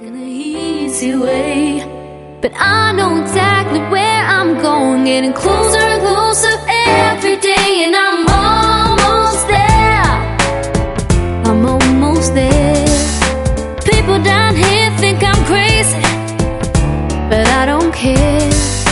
in an easy way, but I know exactly where I'm going, getting closer and closer every day, and I'm almost there. I'm almost there. People down here think I'm crazy, but I don't care.